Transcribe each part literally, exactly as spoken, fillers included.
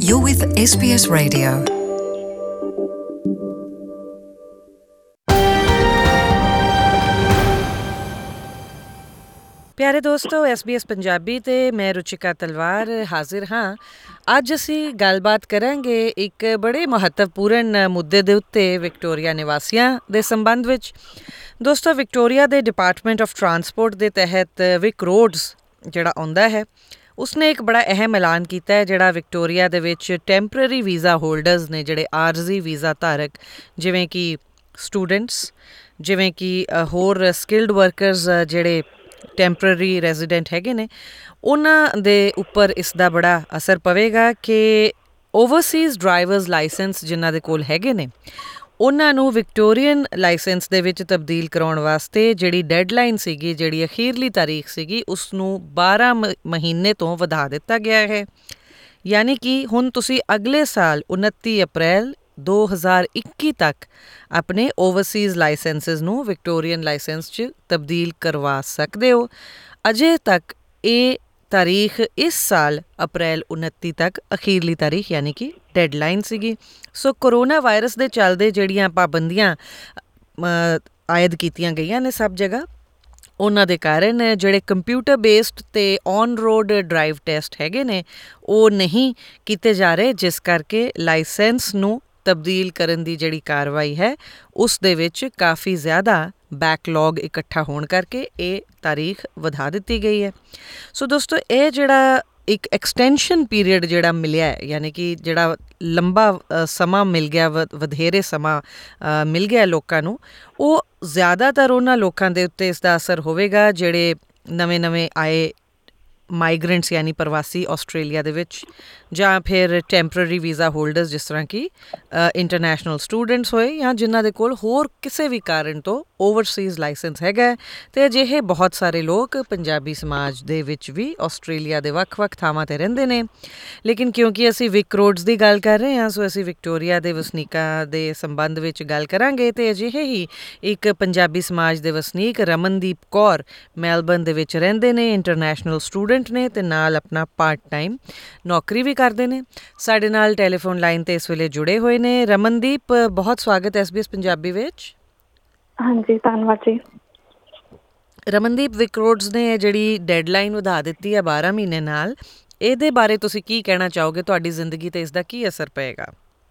You're with S B S Radio. ਪਿਆਰੇ ਦੋਸਤੋ, S B S Punjabi ਤੇ ਮੈਂ ਰੁਚਿਕਾ ਤਲਵਾਰ ਹਾਜ਼ਰ ਹਾਂ। ਅੱਜ ਅਸੀਂ ਗੱਲਬਾਤ ਕਰਾਂਗੇ ਇੱਕ ਬੜੇ ਮਹੱਤਵਪੂਰਨ ਮੁੱਦੇ ਦੇ ਉੱਤੇ ਵਿਕਟੋਰੀਆ ਨਿਵਾਸੀਆਂ ਦੇ ਸੰਬੰਧ ਵਿੱਚ। ਦੋਸਤੋ, ਵਿਕਟੋਰੀਆ ਦੇ ਡਿਪਾਰਟਮੈਂਟ ਆਫ ਟਰਾਂਸਪੋਰਟ ਦੇ ਤਹਿਤ ਵਿਕ ਰੋਡਸ ਜਿਹੜਾ ਆਉਂਦਾ ਹੈ, ਉਸਨੇ ਇੱਕ ਬੜਾ ਅਹਿਮ ਐਲਾਨ ਕੀਤਾ ਹੈ, ਜਿਹੜਾ ਵਿਕਟੋਰੀਆ ਦੇ ਵਿੱਚ ਟੈਂਪਰੇਰੀ ਵੀਜ਼ਾ ਹੋਲਡਰਸ ਨੇ, ਜਿਹੜੇ ਆਰਜ਼ੀ ਵੀਜ਼ਾ ਧਾਰਕ, ਜਿਵੇਂ ਕਿ ਸਟੂਡੈਂਟਸ, ਜਿਵੇਂ ਕਿ ਹੋਰ ਸਕਿਲਡ ਵਰਕਰਸ ਜਿਹੜੇ ਟੈਂਪਰੇਰੀ ਰੈਜ਼ੀਡੈਂਟ ਹੈਗੇ ਨੇ, ਉਹਨਾਂ ਦੇ ਉੱਪਰ ਇਸ ਦਾ ਬੜਾ ਅਸਰ ਪਵੇਗਾ ਕਿ ਓਵਰਸੀਜ਼ ਡਰਾਈਵਰਸ ਲਾਇਸੈਂਸ ਜਿਨ੍ਹਾਂ ਦੇ ਕੋਲ ਹੈਗੇ ਨੇ, ਉਹਨਾਂ ਨੂੰ ਵਿਕਟੋਰੀਅਨ ਲਾਇਸੈਂਸ ਦੇ ਵਿੱਚ ਤਬਦੀਲ ਕਰਾਉਣ ਵਾਸਤੇ ਜਿਹੜੀ ਡੈਡਲਾਈਨ ਸੀਗੀ, ਜਿਹੜੀ ਅਖੀਰਲੀ ਤਾਰੀਖ ਸੀਗੀ, ਉਸ ਨੂੰ ਬਾਰਾਂ ਮਹੀਨੇ ਤੋਂ ਵਧਾ ਦਿੱਤਾ ਗਿਆ ਹੈ। ਯਾਨੀ ਕਿ ਹੁਣ ਤੁਸੀਂ ਅਗਲੇ ਸਾਲ ਉਨੱਤੀ ਅਪ੍ਰੈਲ ਦੋ ਹਜ਼ਾਰ ਇੱਕੀ ਤੱਕ ਆਪਣੇ ਓਵਰਸੀਜ਼ ਲਾਇਸੈਂਸਿਸ ਨੂੰ ਵਿਕਟੋਰੀਅਨ ਲਾਇਸੈਂਸ 'ਚ ਤਬਦੀਲ ਕਰਵਾ ਸਕਦੇ ਹੋ। ਅਜੇ ਤੱਕ ਇਹ ਤਾਰੀਖ ਇਸ ਸਾਲ ਅਪ੍ਰੈਲ ਉਨੱਤੀ ਤੱਕ ਅਖੀਰਲੀ ਤਾਰੀਖ ਯਾਨੀ ਕਿ ਡੈਡਲਾਈਨ ਸੀਗੀ। ਸੋ ਕਰੋਨਾ ਵਾਇਰਸ ਦੇ ਚੱਲਦੇ ਜਿਹੜੀਆਂ ਪਾਬੰਦੀਆਂ ਆਇਦ ਕੀਤੀਆਂ ਗਈਆਂ ਨੇ ਸਭ ਜਗ੍ਹਾ, ਉਹਨਾਂ ਦੇ ਕਾਰਨ ਜਿਹੜੇ ਕੰਪਿਊਟਰ ਬੇਸਡ ਅਤੇ ਔਨ ਰੋਡ ਡਰਾਈਵ ਟੈਸਟ ਹੈਗੇ ਨੇ, ਉਹ ਨਹੀਂ ਕੀਤੇ ਜਾ ਰਹੇ, ਜਿਸ ਕਰਕੇ ਲਾਇਸੈਂਸ ਨੂੰ ਤਬਦੀਲ ਕਰਨ ਦੀ ਜਿਹੜੀ ਕਾਰਵਾਈ ਹੈ ਉਸ ਦੇ ਵਿੱਚ ਕਾਫੀ ਜ਼ਿਆਦਾ ਬੈਕਲੌਗ ਇਕੱਠਾ ਹੋਣ ਕਰਕੇ ਇਹ ਤਾਰੀਖ ਵਧਾ ਦਿੱਤੀ ਗਈ ਹੈ। ਸੋ ਦੋਸਤੋ, ਇਹ ਜਿਹੜਾ ਇੱਕ ਐਕਸਟੈਂਸ਼ਨ ਪੀਰੀਅਡ ਜਿਹੜਾ ਮਿਲਿਆ ਹੈ, ਯਾਨੀ ਕਿ ਜਿਹੜਾ ਲੰਬਾ ਸਮਾਂ ਮਿਲ ਗਿਆ, ਵ ਵਧੇਰੇ ਸਮਾਂ ਮਿਲ ਗਿਆ ਲੋਕਾਂ ਨੂੰ, ਉਹ ਜ਼ਿਆਦਾਤਰ ਉਹਨਾਂ ਲੋਕਾਂ ਦੇ ਉੱਤੇ ਇਸ ਦਾ ਅਸਰ ਹੋਵੇਗਾ ਜਿਹੜੇ ਨਵੇਂ ਨਵੇਂ ਆਏ ਮਾਈਗਰੈਂਟਸ ਯਾਨੀ ਪ੍ਰਵਾਸੀ ਆਸਟ੍ਰੇਲੀਆ ਦੇ ਵਿੱਚ, ਜਾਂ ਫਿਰ ਟੈਂਪਰਰੀ ਵੀਜ਼ਾ ਹੋਲਡਰਸ ਜਿਸ ਤਰ੍ਹਾਂ ਕਿ ਇੰਟਰਨੈਸ਼ਨਲ ਸਟੂਡੈਂਟਸ ਹੋਏ, ਜਾਂ ਜਿਨ੍ਹਾਂ ਦੇ ਕੋਲ ਹੋਰ ਕਿਸੇ ਵੀ ਕਾਰਨ ਤੋਂ ਓਵਰਸੀਜ਼ ਲਾਇਸੈਂਸ ਹੈਗਾ। ਅਤੇ ਅਜਿਹੇ ਬਹੁਤ ਸਾਰੇ ਲੋਕ ਪੰਜਾਬੀ ਸਮਾਜ ਦੇ ਵਿੱਚ ਵੀ ਆਸਟ੍ਰੇਲੀਆ ਦੇ ਵੱਖ ਵੱਖ ਥਾਵਾਂ 'ਤੇ ਰਹਿੰਦੇ ਨੇ। ਲੇਕਿਨ ਕਿਉਂਕਿ ਅਸੀਂ ਵਿਕ ਰੋਡਸ ਦੀ ਗੱਲ ਕਰ ਰਹੇ ਹਾਂ, ਸੋ ਅਸੀਂ ਵਿਕਟੋਰੀਆ ਦੇ ਵਸਨੀਕਾਂ ਦੇ ਸੰਬੰਧ ਵਿੱਚ ਗੱਲ ਕਰਾਂਗੇ। ਅਤੇ ਅਜਿਹੇ ਹੀ ਇੱਕ ਪੰਜਾਬੀ ਸਮਾਜ ਦੇ ਵਸਨੀਕ ਰਮਨਦੀਪ ਕੌਰ ਮੈਲਬਰਨ ਦੇ ਵਿੱਚ ਰਹਿੰਦੇ ਨੇ, ਇੰਟਰਨੈਸ਼ਨਲ ਸਟੂਡੈਂਟ ਨੇ, ਅਤੇ ਨਾਲ ਆਪਣਾ ਪਾਰਟ ਟਾਈਮ ਨੌਕਰੀ ਵੀ ਕਰਦੇ ਨੇ। ਸਾਡੇ ਨਾਲ ਟੈਲੀਫੋਨ ਲਾਈਨ 'ਤੇ ਇਸ ਵੇਲੇ ਜੁੜੇ ਹੋਏ ਨੇ। ਰਮਨਦੀਪ, ਬਹੁਤ ਸਵਾਗਤ ਐਸ ਬੀ ਐਸ ਪੰਜਾਬੀ ਵਿੱਚ। ਹਾਂਜੀ, ਧੰਨਵਾਦ ਜੀ। ਰਮਨਦੀਪ, ਵਿਕ ਰੋਡਸ ਨੇ ਜਿਹੜੀ ਡੈਡਲਾਈਨ ਵਧਾ ਦਿੱਤੀ ਹੈ ਬਾਰਾਂ ਮਹੀਨੇ ਨਾਲ, ਇਹਦੇ ਬਾਰੇ ਤੁਸੀਂ ਕੀ ਕਹਿਣਾ ਚਾਹੋਗੇ? ਤੁਹਾਡੀ ਜ਼ਿੰਦਗੀ 'ਤੇ ਇਸਦਾ ਕੀ ਅਸਰ ਪਏਗਾ?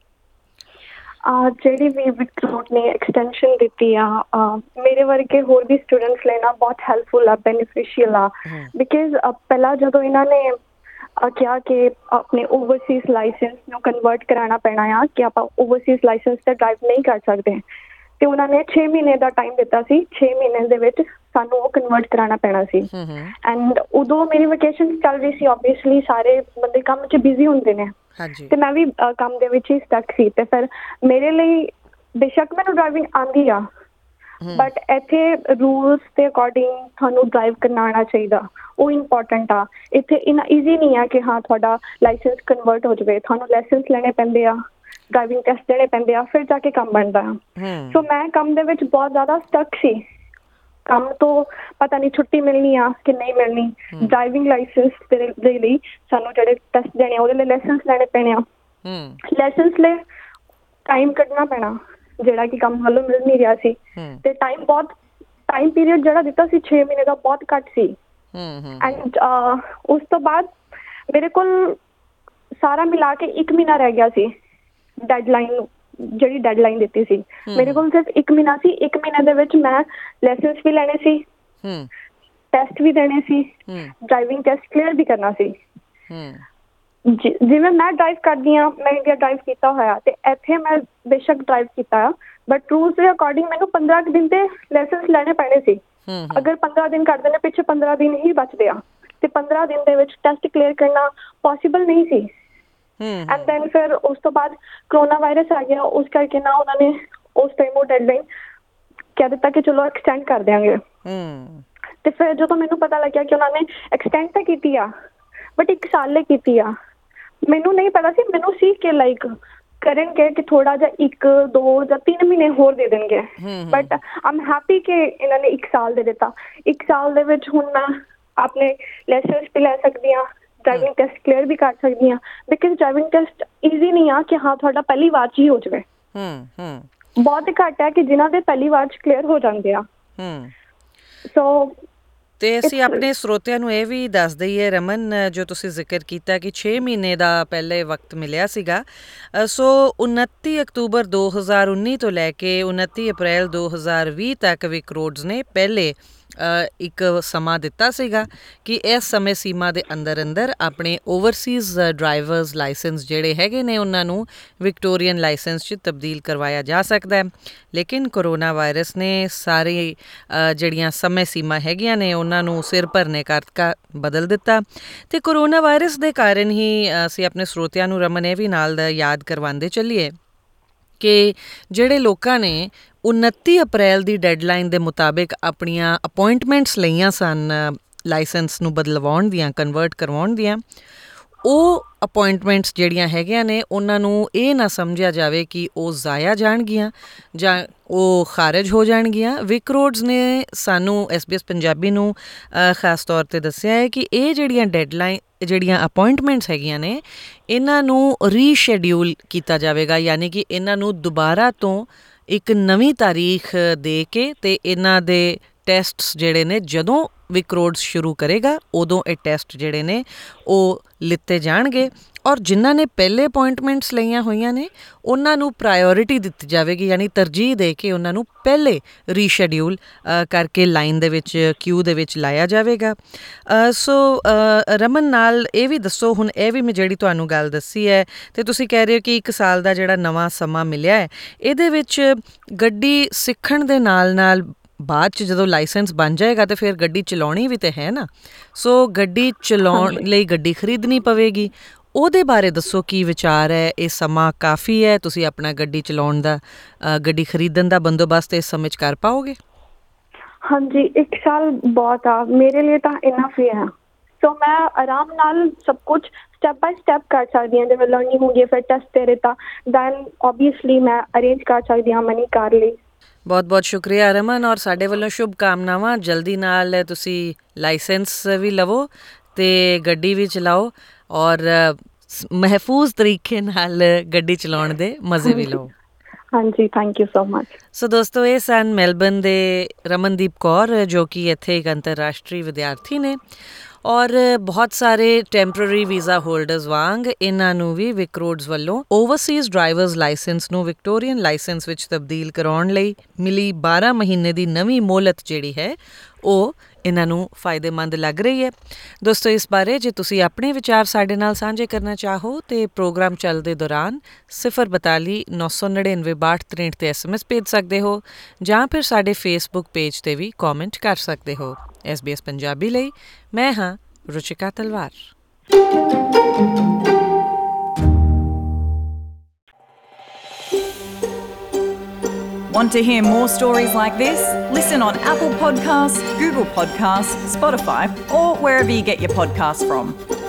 ਜਿਹੜੀ ਵੀ ਵਿਕ ਰੋਡ ਨੇ ਐਕਸਟੈਂਸ਼ਨ ਦਿੱਤੀ ਆ, ਮੇਰੇ ਵਰਗੇ ਹੋਰ ਵੀ ਸਟੂਡੈਂਟਸ ਲਈ ਨਾ ਬਹੁਤ ਹੈਲਪਫੁਲ ਆ, ਬੈਨੀਫਿਸ਼ੀਅਲ ਆ। ਬਿਕਾਜ਼ ਪਹਿਲਾਂ ਜਦੋਂ ਇਹਨਾਂ ਨੇ ਕਿਹਾ ਕਿ ਆਪਣੇ ਓਵਰਸੀਜ਼ ਲਾਇਸੈਂਸ ਨੂੰ ਕਨਵਰਟ ਕਰਾਉਣਾ ਪੈਣਾ ਆ, ਕਿ ਆਪਾਂ ਓਵਰਸੀਜ਼ ਲਾਇਸੈਂਸ 'ਤੇ ਡਰਾਈਵ ਨਹੀਂ ਕਰ ਸਕਦੇ, ਅਤੇ ਉਹਨਾਂ ਨੇ ਛੇ ਮਹੀਨੇ ਦਾ ਟਾਈਮ ਦਿੱਤਾ ਸੀ। ਛੇ ਮਹੀਨੇ ਦੇ ਵਿੱਚ ਸਾਨੂੰ ਉਹ ਕਨਵਰਟ ਕਰਾਉਣਾ ਪੈਣਾ ਸੀ। ਐਂਡ ਉਦੋਂ ਮੇਰੀ ਵਕੇਸ਼ਨ ਚੱਲ ਰਹੀ ਸੀ। ਓਬਵੀਅਸਲੀ ਸਾਰੇ ਬੰਦੇ ਕੰਮ 'ਚ ਬਿਜ਼ੀ ਹੁੰਦੇ ਨੇ, ਅਤੇ ਮੈਂ ਵੀ ਕੰਮ ਦੇ ਵਿੱਚ ਹੀ ਸਟਕ ਸੀ। ਅਤੇ ਫਿਰ ਮੇਰੇ ਲਈ ਬੇਸ਼ੱਕ ਮੈਨੂੰ ਡਰਾਈਵਿੰਗ ਆਉਂਦੀ ਆ, ਬਟ ਇੱਥੇ ਰੂਲਸ ਦੇ ਅਕੋਰਡਿੰਗ ਤੁਹਾਨੂੰ ਡਰਾਈਵ ਕਰਨਾ ਆਉਣਾ ਚਾਹੀਦਾ, ਉਹ ਇੰਪੋਰਟੈਂਟ ਆ। ਇੱਥੇ ਇੰਨਾ ਈਜ਼ੀ ਨਹੀਂ ਆ ਕਿ ਹਾਂ ਤੁਹਾਡਾ ਲਾਇਸੈਂਸ ਕਨਵਰਟ ਹੋ ਜਾਵੇ। ਤੁਹਾਨੂੰ ਲਾਇਸੈਂਸ ਲੈਣੇ ਪੈਂਦੇ ਆ, ਡਰਾਈਵਿੰਗ ਟੈਸਟ ਦੇਣੇ ਪੈਂਦੇ ਆ, ਫਿਰ ਜਾ ਕੇ ਕੰਮ ਬਣਦਾ ਆ। ਸੋ ਮੈਂ ਕੰਮ ਦੇ ਵਿੱਚ ਬਹੁਤ ਜ਼ਿਆਦਾ ਸਟਕ ਸੀ। ਕੰਮ ਤੋਂ ਪਤਾ ਨਹੀਂ ਛੁੱਟੀ ਮਿਲਣੀ ਆ ਕਿ ਨਹੀਂ ਮਿਲਣੀ। ਡਰਾਈਵਿੰਗ ਲਾਇਸੈਂਸ ਦੇ ਲਈ ਸਾਨੂੰ ਜਿਹੜੇ ਟੈਸਟ ਦੇਣੇ ਆ, ਉਹਦੇ ਲਈ ਲਾਇਸੈਂਸ ਲੈਣੇ ਪੈਣੇ ਆ। ਲਾਇਸੈਂਸ ਲਈ ਟਾਈਮ ਕੱਢਣਾ ਪੈਣਾ, ਜਿਹੜਾ ਕਿ ਕੰਮ ਵੱਲੋਂ ਮਿਲ ਨਹੀਂ ਰਿਹਾ ਸੀ। ਤੇ ਟਾਈਮ ਬਹੁਤ ਟਾਈਮ ਪੀਰੀਅਡ ਜਿਹੜਾ ਦਿੱਤਾ ਸੀ ਛੇ ਮਹੀਨੇ ਦਾ, ਬਹੁਤ ਘੱਟ ਸੀ। ਐਂਡ ਉਸ ਤੋਂ ਬਾਅਦ ਮੇਰੇ ਕੋਲ ਸਾਰਾ ਮਿਲਾ ਕੇ ਇੱਕ ਮਹੀਨਾ ਰਹਿ ਗਿਆ ਸੀ ਡੈਡਲਾਈਨ, ਜਿਹੜੀ ਡੈਡਲਾਈਨ ਦਿੱਤੀ ਸੀ। ਮੇਰੇ ਕੋਲ ਸਿਰਫ ਇੱਕ ਮਹੀਨਾ ਸੀ। ਇੱਕ ਮਹੀਨੇ ਦੇ ਵਿੱਚ ਮੈਂ ਲਾਇਸੈਂਸ ਵੀ ਲੈਣੇ ਸੀ, ਟੈਸਟ ਵੀ ਦੇਣੇ ਸੀ, ਡਰਾਈਵਿੰਗ ਟੈਸਟ ਕਲੀਅਰ ਵੀ ਕਰਨਾ ਸੀ। ਜਿਵੇਂ ਮੈਂ ਡਰਾਈਵ ਕਰਦੀ ਹਾਂ, ਮੈਂ ਇੰਡੀਆ ਡਰਾਈਵ ਕੀਤਾ ਹੋਇਆ, ਅਤੇ ਇੱਥੇ ਮੈਂ ਬੇਸ਼ੱਕ ਡਰਾਈਵ ਕੀਤਾ ਆ, ਬਟ ਰੂਲਸ ਦੇ ਅਕੋਰਡਿੰਗ ਮੈਨੂੰ ਪੰਦਰਾਂ ਕੁ ਦਿਨ ਤੇ ਲਾਇਸੈਂਸ ਲੈਣੇ ਪੈਣੇ ਸੀ। ਅਗਰ ਪੰਦਰਾਂ ਦਿਨ ਕੱਢਦੇ ਨੇ, ਪਿੱਛੇ ਪੰਦਰਾਂ ਦਿਨ ਹੀ ਬਚਦੇ ਆ, ਅਤੇ ਪੰਦਰਾਂ ਦਿਨ ਦੇ ਵਿੱਚ ਟੈਸਟ ਕਲੀਅਰ ਕਰਨਾ ਪੋਸੀਬਲ ਨਹੀਂ ਸੀ। ਐਂਡ ਦੈਨ ਫਿਰ ਉਸ ਤੋਂ ਬਾਅਦ ਕਰੋਨਾ ਵਾਇਰਸ ਆ ਗਿਆ, ਉਸ ਕਰਕੇ ਨਾ ਉਹਨਾਂ ਨੇ ਉਸ ਟਾਈਮ ਉਹ ਡੈਡਲਾਈਨ ਕਹਿ ਦਿੱਤਾ ਕਿ ਚਲੋ ਐਕਸਟੈਂਡ ਕਰ ਦਿਆਂਗੇ। ਅਤੇ ਫਿਰ ਜਦੋਂ ਮੈਨੂੰ ਪਤਾ ਲੱਗਿਆ ਕਿ ਉਹਨਾਂ ਨੇ ਐਕਸਟੈਂਡ ਤਾਂ ਕੀਤੀ ਆ, ਬਟ ਇੱਕ ਸਾਲ ਲਈ ਕੀਤੀ ਆ, ਮੈਨੂੰ ਨਹੀਂ ਪਤਾ ਸੀ। ਮੈਨੂੰ ਸੀ ਕਿ ਲਾਈਕ ਕਰਨਗੇ ਕਿ ਥੋੜ੍ਹਾ ਜਿਹਾ ਇੱਕ ਦੋ ਜਾਂ ਤਿੰਨ ਮਹੀਨੇ ਹੋਰ ਦੇ ਦੇਣਗੇ, ਬਟ ਆਮ ਹੈਪੀ ਕਿ ਇਹਨਾਂ ਨੇ ਇੱਕ ਸਾਲ ਦੇ ਦਿੱਤਾ। ਇੱਕ ਸਾਲ ਦੇ ਵਿੱਚ ਹੁਣ ਮੈਂ ਆਪਣੇ ਲਾਇਸੈਂਸ ਵੀ ਲੈ ਸਕਦੀ ਹਾਂ, ਡਰਾਈਵਿੰਗ ਟੈਸਟ ਕਲੀਅਰ ਵੀ ਕਰ ਸਕਦੀ ਹਾਂ ਬਿਕਾਜ਼ ਡਰਾਈਵਿੰਗ ਟੈਸਟ ਈਜ਼ੀ ਨਹੀਂ ਆ ਕਿ ਹਾਂ ਤੁਹਾਡਾ ਪਹਿਲੀ ਵਾਰ 'ਚ ਹੀ ਹੋ ਜਾਵੇ। ਹੂੰ ਹੂੰ ਬਹੁਤ ਘੱਟ ਹੈ ਕਿ ਜਿਨ੍ਹਾਂ ਦੇ ਪਹਿਲੀ ਵਾਰ 'ਚ ਕਲੀਅਰ ਹੋ ਜਾਂਦੇ ਆ। ਹੂੰ ਸੋ ਤੇ ਅਸੀਂ ਆਪਣੇ ਸਰੋਤਿਆਂ ਨੂੰ ਇਹ ਵੀ ਦੱਸ ਦਈਏ ਰਮਨ, ਜੋ ਤੁਸੀਂ ਜ਼ਿਕਰ ਕੀਤਾ ਕਿ ਛੇ ਮਹੀਨੇ ਦਾ ਪਹਿਲੇ ਵਕਤ ਮਿਲਿਆ ਸੀਗਾ, ਸੋ ਉਨੱਤੀ ਅਕਤੂਬਰ ਦੋ ਹਜ਼ਾਰ ਉੱਨੀ ਤੋਂ ਲੈ ਕੇ ਉਨੱਤੀ ਅਪ੍ਰੈਲ ਦੋ ਹਜ਼ਾਰ ਵੀਹ ਤੱਕ ਵਿਕ ਰੋਡਸ ਨੇ ਪਹਿਲੇ ਇੱਕ ਸਮਾਂ ਦਿੱਤਾ ਸੀਗਾ ਕਿ ਇਸ ਸਮੇਂ ਸੀਮਾ ਦੇ ਅੰਦਰ ਅੰਦਰ ਆਪਣੇ ਓਵਰਸੀਜ਼ ਡਰਾਈਵਰਸ ਲਾਇਸੈਂਸ ਜਿਹੜੇ ਹੈਗੇ ਨੇ ਉਹਨਾਂ ਨੂੰ ਵਿਕਟੋਰੀਅਨ ਲਾਇਸੈਂਸ 'ਚ ਤਬਦੀਲ ਕਰਵਾਇਆ ਜਾ ਸਕਦਾ ਹੈ। ਲੇਕਿਨ ਕਰੋਨਾ ਵਾਇਰਸ ਨੇ ਸਾਰੇ ਜਿਹੜੀਆਂ ਸਮੇਂ ਸੀਮਾ ਹੈਗੀਆਂ ਨੇ ਉਹਨਾਂ ਨੂੰ ਸਿਰ ਭਰਨੇ ਕਰਕੇ ਬਦਲ ਦਿੱਤਾ ਅਤੇ ਕਰੋਨਾ ਵਾਇਰਸ ਦੇ ਕਾਰਨ ਹੀ ਅਸੀਂ ਆਪਣੇ ਸਰੋਤਿਆਂ ਨੂੰ ਰਮਨ ਇਹ ਵੀ ਨਾਲ ਦਾ ਯਾਦ ਕਰਵਾਉਂਦੇ ਚੱਲੀਏ ਕਿ ਜਿਹੜੇ ਲੋਕਾਂ ਨੇ ਉਨੱਤੀ ਅਪ੍ਰੈਲ ਦੀ ਡੈਡਲਾਈਨ ਦੇ ਮੁਤਾਬਿਕ ਆਪਣੀਆਂ ਅਪੋਇੰਟਮੈਂਟਸ ਲਈਆਂ ਸਨ ਲਾਇਸੈਂਸ ਨੂੰ ਬਦਲਵਾਉਣ ਦੀਆਂ, ਕਨਵਰਟ ਕਰਵਾਉਣ ਦੀਆਂ, ਉਹ ਅਪੋਇੰਟਮੈਂਟਸ ਜਿਹੜੀਆਂ ਹੈਗੀਆਂ ਨੇ ਉਹਨਾਂ ਨੂੰ ਇਹ ਨਾ ਸਮਝਿਆ ਜਾਵੇ ਕਿ ਉਹ ਜ਼ਾਇਆ ਜਾਣਗੀਆਂ ਜਾਂ ਉਹ ਖਾਰਜ ਹੋ ਜਾਣਗੀਆਂ। ਵਿਕ ਰੋਡਸ ਨੇ ਸਾਨੂੰ ਐਸ ਬੀ ਐਸ ਪੰਜਾਬੀ ਨੂੰ ਖਾਸ ਤੌਰ 'ਤੇ ਦੱਸਿਆ ਹੈ ਕਿ ਇਹ ਜਿਹੜੀਆਂ ਡੈਡਲਾਈਨ ਜਿਹੜੀਆਂ ਅਪੋਇੰਟਮੈਂਟਸ ਹੈਗੀਆਂ ਨੇ ਇਹਨਾਂ ਨੂੰ ਰੀਸ਼ੈਡਿਊਲ ਕੀਤਾ ਜਾਵੇਗਾ, ਯਾਨੀ ਕਿ ਇਹਨਾਂ ਨੂੰ ਦੁਬਾਰਾ ਤੋਂ ਇੱਕ ਨਵੀਂ ਤਾਰੀਖ ਦੇ ਕੇ ਅਤੇ ਇਹਨਾਂ ਦੇ ਟੈਸਟਸ ਜਿਹੜੇ ਨੇ ਜਦੋਂ ਵਿਕ ਰੋਡਸ ਸ਼ੁਰੂ ਕਰੇਗਾ ਉਦੋਂ ਇਹ ਟੈਸਟ ਜਿਹੜੇ ਨੇ ਉਹ ਲਿੱਤੇ ਜਾਣਗੇ ਔਰ ਜਿਨ੍ਹਾਂ ਨੇ ਪਹਿਲੇ ਅਪੋਇੰਟਮੈਂਟਸ ਲਈਆਂ ਹੋਈਆਂ ਨੇ ਉਹਨਾਂ ਨੂੰ ਪ੍ਰਾਇਓਰਿਟੀ ਦਿੱਤੀ ਜਾਵੇਗੀ, ਯਾਨੀ ਤਰਜੀਹ ਦੇ ਕੇ ਉਹਨਾਂ ਨੂੰ ਪਹਿਲੇ ਰੀਸ਼ੈਡਿਊਲ ਕਰਕੇ ਲਾਈਨ ਦੇ ਵਿੱਚ ਕਿਊ ਦੇ ਵਿੱਚ ਲਾਇਆ ਜਾਵੇਗਾ। ਸੋ ਰਮਨ ਨਾਲ ਇਹ ਵੀ ਦੱਸੋ, ਹੁਣ ਇਹ ਵੀ ਮੈਂ ਜਿਹੜੀ ਤੁਹਾਨੂੰ ਗੱਲ ਦੱਸੀ ਹੈ ਅਤੇ ਤੁਸੀਂ ਕਹਿ ਰਹੇ ਹੋ ਕਿ ਇੱਕ ਸਾਲ ਦਾ ਜਿਹੜਾ ਨਵਾਂ ਸਮਾਂ ਮਿਲਿਆ ਹੈ ਇਹਦੇ ਵਿੱਚ ਗੱਡੀ ਸਿੱਖਣ ਦੇ ਨਾਲ ਨਾਲ ਬਾਅਦ 'ਚ ਜਦੋਂ ਲਾਇਸੈਂਸ ਬਣ ਜਾਏਗਾ ਤਾਂ ਫਿਰ ਗੱਡੀ ਚਲਾਉਣੀ ਵੀ ਤਾਂ ਹੈ ਨਾ, ਸੋ ਗੱਡੀ ਚਲਾਉਣ ਲਈ ਗੱਡੀ ਖਰੀਦਣੀ ਪਵੇਗੀ। ਉਹਦੇ ਬਾਰੇ ਦੱਸੋ ਕੀ ਵਿਚਾਰ ਹੈ? ਇਹ ਸਮਾਂ ਕਾਫੀ ਹੈ? ਤੁਸੀਂ ਆਪਣਾ ਗੱਡੀ ਚਲਾਉਣ ਦਾ, ਗੱਡੀ ਖਰੀਦਣ ਦਾ ਬੰਦੋਬਸਤ ਇਸ ਸਮੇਂ 'ਚ ਕਰ ਪਾਓਗੇ? ਹਾਂਜੀ, ਇੱਕ ਸਾਲ ਬਹੁਤ ਆ ਮੇਰੇ ਲਈ ਤਾਂ ਇਨਫ ਹੀ ਹੈ। ਸੋ ਮੈਂ ਆਰਾਮ ਨਾਲ ਸਭ ਕੁਛ ਸਟੈਪ ਬਾਈ ਸਟੈਪ ਕਰ ਸਕਦੀ ਹਾਂ। ਜਿਵੇਂ ਲਰਨਿੰਗ ਹੋਊਗੀ ਫਿਰ ਟੈਸਟ ਤੇਰੇ ਤਾਂ ਦੈਨ ਓਬਵੀਅਸਲੀ ਮੈਂ ਅਰੇਂਜ ਕਰ ਸਕਦੀ ਹਾਂ ਮਨੀ ਕਾਰ ਲਈ। ਬਹੁਤ ਬਹੁਤ ਸ਼ੁਕਰੀਆ ਰਮਨ, ਔਰ ਸਾਡੇ ਵੱਲੋਂ ਸ਼ੁਭ ਕਾਮਨਾਵਾਂ। ਜਲਦੀ ਨਾਲ ਤੁਸੀਂ ਲਾਇਸੈਂਸ ਵੀ ਲਵੋ ਅਤੇ ਗੱਡੀ ਵੀ ਚਲਾਓ ਔਰ ਮਹਿਫੂਜ਼ ਤਰੀਕੇ ਨਾਲ ਗੱਡੀ ਚਲਾਉਣ ਦੇ ਮਜ਼ੇ ਵੀ ਲਓ। ਹਾਂਜੀ, thank you so much. So ਦੋਸਤੋ, ਇਹ ਸਨ ਮੈਲਬਰਨ ਦੇ ਰਮਨਦੀਪ ਕੌਰ ਜੋ ਕਿ ਇੱਥੇ ਇੱਕ ਅੰਤਰਰਾਸ਼ਟਰੀ ਵਿਦਿਆਰਥੀ ਨੇ ਔਰ ਬਹੁਤ ਸਾਰੇ ਟੈਂਪਰਰੀ ਵੀਜ਼ਾ ਹੋਲਡਰਸ ਵਾਂਗ ਇਹਨਾਂ ਨੂੰ ਵੀ ਵਿਕ ਰੋਡਸ ਵੱਲੋਂ ਓਵਰਸੀਜ਼ ਡਰਾਈਵਰਸ ਲਾਇਸੈਂਸ ਨੂੰ ਵਿਕਟੋਰੀਅਨ ਲਾਇਸੈਂਸ ਵਿੱਚ ਤਬਦੀਲ ਕਰਾਉਣ ਲਈ ਮਿਲੀ ਬਾਰਾਂ ਮਹੀਨੇ ਦੀ ਨਵੀਂ ਮੋਹਲਤ ਜਿਹੜੀ ਹੈ ਉਹ ਇਹਨਾਂ ਨੂੰ ਫਾਇਦੇਮੰਦ ਲੱਗ ਰਹੀ ਹੈ। ਦੋਸਤੋ, ਇਸ ਬਾਰੇ ਜੇ ਤੁਸੀਂ ਆਪਣੇ ਵਿਚਾਰ ਸਾਡੇ ਨਾਲ ਸਾਂਝੇ ਕਰਨਾ ਚਾਹੋ ਤਾਂ ਪ੍ਰੋਗਰਾਮ ਚੱਲਦੇ ਦੌਰਾਨ ਸਿਫਰ ਬਤਾਲੀ ਨੌ ਸੌ ਨੜਿਨਵੇਂ ਬਾਹਠ ਤ੍ਰੇਹਠ 'ਤੇ ਐਸ ਐਮ ਐਸ ਭੇਜ ਸਕਦੇ ਹੋ ਜਾਂ ਫਿਰ ਸਾਡੇ ਫੇਸਬੁੱਕ ਪੇਜ 'ਤੇ ਵੀ ਕੌਮੈਂਟ ਕਰ ਸਕਦੇ ਹੋ। ਐਸ ਬੀ ਐਸ ਪੰਜਾਬੀ ਲਈ ਮੈਂ ਹਾਂ ਰੁਚਿਕਾ ਤਲਵਾਰ। Want to hear more stories like this? Listen on Apple Podcasts, Google Podcasts, Spotify, or wherever you get your podcasts from.